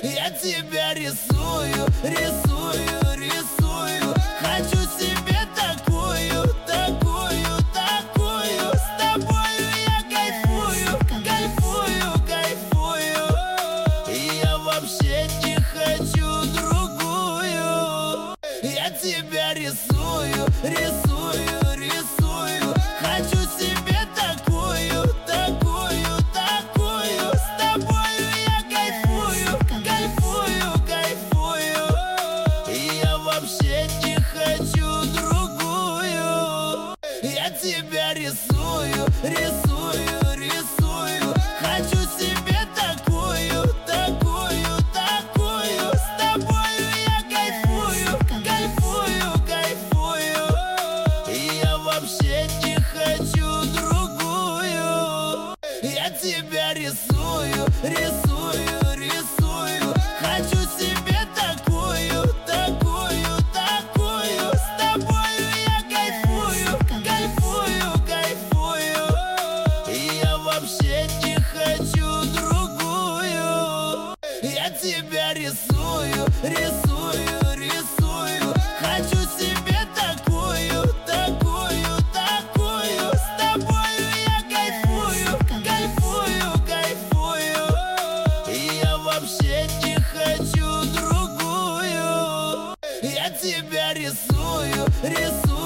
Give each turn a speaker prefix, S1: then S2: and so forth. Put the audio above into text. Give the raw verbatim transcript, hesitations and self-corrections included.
S1: Я тебя рисую, рисую, рисую. Хочу себе такую, такую, такую. С тобою я кайфую, кайфую, кайфую. Я вообще не хочу другую. Я тебя рисую, рисую, рисую. Хочу себе такую, такую, такую. С тобою я кайфую, кайфую, кайфую. Я вообще не хочу другую. Я тебя рисую, рисую, рисую. Хочу себе такую, такую, такую. С тобою я кайфую, кайфую, кайфую. Я вообще не хочу другую. Я тебя рисую, рисую, рисую. Хочу себе такую, такую, такую. С тобою я кайфую, кайфую, кайфую. Я вообще не хочу другую. Я тебя рисую, рисую, рисую. Хочу себе такую, такую, такую. С тобою я кайфую, кайфую, кайфую. Я вообще не хочу другую. Я тебя рисую, рисую.